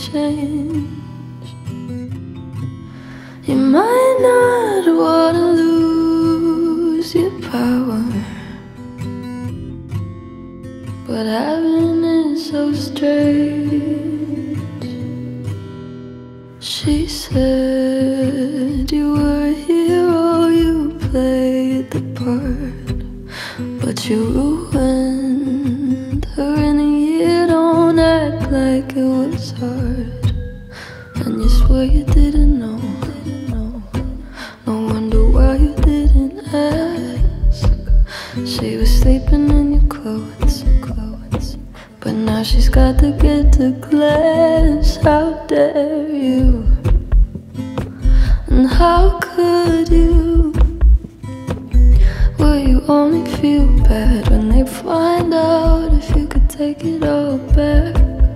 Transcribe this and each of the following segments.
change. You might not wanna lose your power, but having it so strange. She said you were a hero, you played the part, but you ruined her in a year. Don't act like it was hard, and you swear you didn't know. No wonder why you didn't ask. She was sleeping in your clothes, but now she's got to get to class. How dare you? And how could you? Will you only feel bad when they find out if you could take it all back?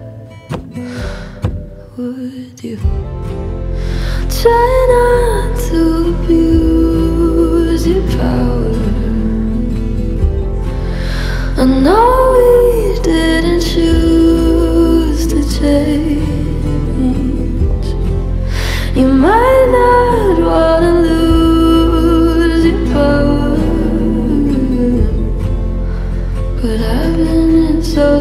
Would you try not to abuse your power? I know we didn't choose to change. You might not wanna lose your power, but having it so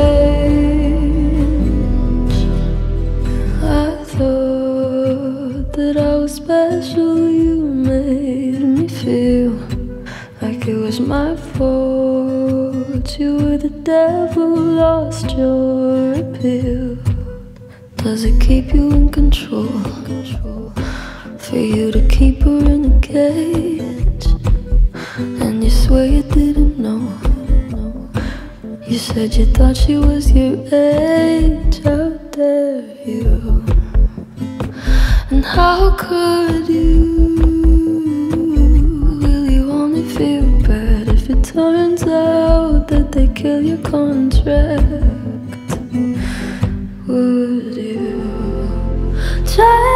strange. I thought that I was special. You made me feel like it was my fault. You were the devil, lost your appeal. Does it keep you in control? For you to keep her in a cage, and you swear you didn't know. You said you thought she was your age. How dare you? And how could you? Will you only feel bad if it turns out that they kill your contract? Would you try